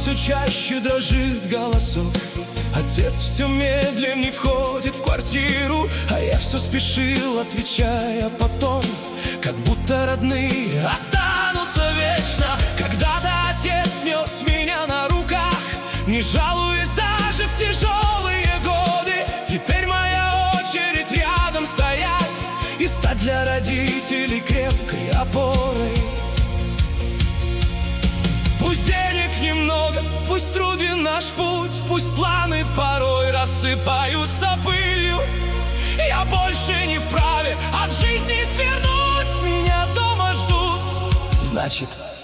все чаще дрожит голосок. Отец все медленнее входит в квартиру, а я все спешил, отвечая потом, как будто родные останутся вечно. Когда-то отец нес меня на руках, не жалуясь даже в тяжелые годы. Теперь моя очередь рядом стоять и стать для родителей крепкой опорой. Пусть денег немного, пусть труден наш путь, пусть планы порой рассыпаются пылью. Я больше не вправе от жизни свернуть, меня дома ждут. Значит,